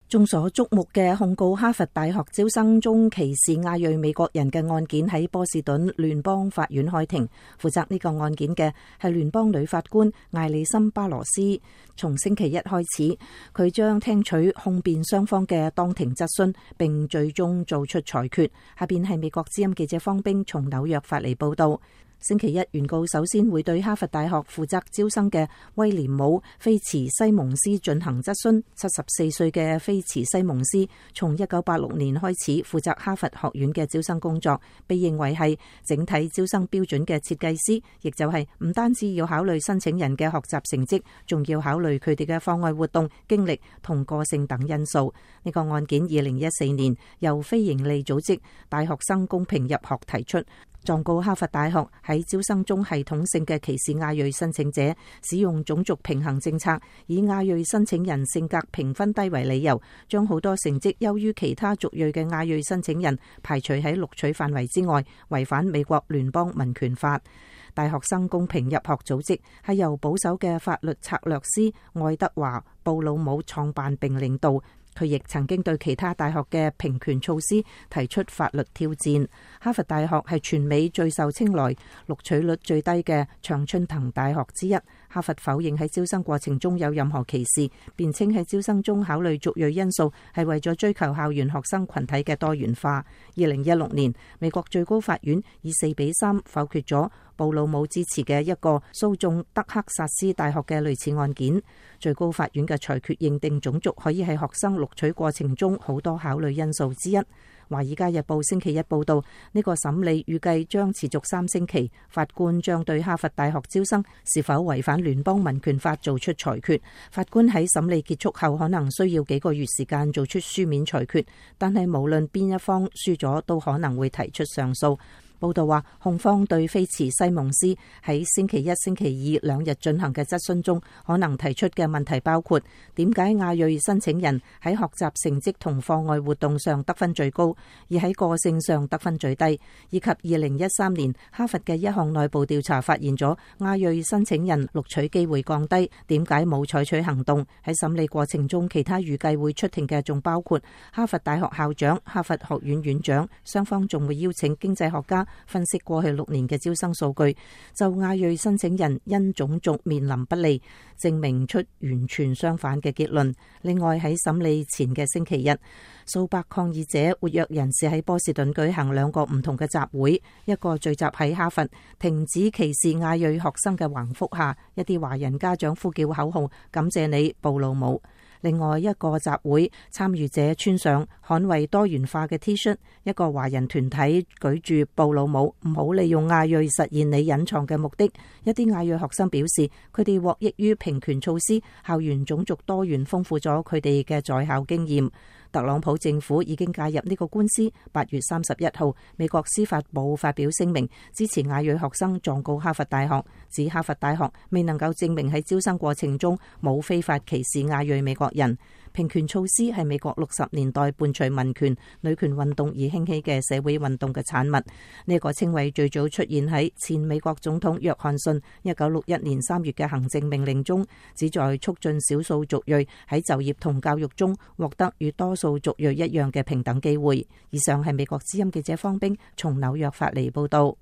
眾所矚目嘅控告哈佛大學招生中歧視亞裔美國人嘅案件喺波士頓聯邦法院開庭。負責呢個案件嘅係聯邦女法官艾莉森巴羅斯。從星期一開始，佢將聽取控辯雙方嘅當庭質詢，並最終做出裁決。下邊係美國之音記者方冰從紐約發嚟報道。星期一，原告首先會對哈佛大學負責招生嘅威廉姆菲茨西蒙斯進行質詢。74歲嘅菲茨西蒙斯從1986年開始負責哈佛學院嘅招生工作，被認為係整體招生標準嘅設計師，亦就係唔單止要考慮申請人嘅學習成績，仲要考慮佢哋嘅課外活動、經歷同個性等因素。呢個案件2014年由非營利組織大學生公平入學提出，狀告哈佛大學喺招生中系統性嘅歧視亞裔申請者，使用種族平衡政策，以亞裔申請人性格評分低為理由，將好多成績優於其他族裔嘅亞裔申請人排除喺錄取範圍之外，違反美國聯邦民權法。大學生公平入學組織係由保守嘅法律策略師愛德華布魯姆創辦並領導。佢亦曾經對其他大學嘅平權措施提出法律挑戰。哈佛大學係全美最受青睞、錄取率最低嘅常春藤大學之一。哈佛否認喺招生過程中有任何歧視，辯稱喺招生中考慮族裔因素係為咗追求校園學生群體嘅多元化。2016年，美國最高法院以4-3否決咗布魯姆支持嘅一個訴訟德克薩斯大學嘅類似案件。最高法院嘅裁決認定種族可以係學生錄取過程中好多考慮因素之一。華爾街日報星期一報道，呢個審理預計將持續3星期，法官將對哈佛大學招生是否違反聯邦民權法做出裁決。法官喺審理結束後可能需要幾個月時間做出書面裁決，但係無論邊一方輸咗，都可能會提出上訴。報道話，控方對菲茨西蒙斯喺星期一、星期二兩日進行嘅質詢中，可能提出嘅問題包括：點解亞裔申請人喺學習成績同課外活動上得分最高，而喺個性上得分最低？以及2013年哈佛嘅一項內部調查發現咗亞裔申請人錄取機會降低，點解冇採取行動？喺審理過程中，其他預計會出庭嘅仲包括哈佛大學校長、哈佛學院院長，雙方仲會邀請經濟學家分析過去6年嘅招生數據，就亞裔申請人因種族面臨不利，證明出完全相反嘅結論。另外喺審理前嘅星期日，數百抗議者活躍人士喺波士頓舉行2個唔同嘅集會，一個聚集喺哈佛停止歧視亞裔學生嘅橫幅下，一啲華人家長呼叫口號，感謝你布魯姆。另外一個集會參與者穿上捍衛多元化嘅 T 恤，一個華人團體舉住布魯姆唔好利用亞裔實現你隱藏嘅目的。一啲亞裔學生表示，佢哋獲益於平權措施，校園種族多元豐富咗佢哋嘅在校經驗。特朗普政府已經介入呢個官司。8月31號，美國司法部發表聲明，支持亞裔學生狀告哈佛大學，指哈佛大學未能夠證明喺招生過程中冇非法歧視亞裔美國人。平權措施係美國60年代伴隨民權、女權運動而興起嘅社會運動嘅產物。呢個稱謂最早出現喺前美國總統約翰遜1961年3月嘅行政命令中，旨在促進少數族裔喺就業同教育中獲得與多數族裔一樣嘅平等機會。以上係美國之音記者方冰從紐約發嚟報道。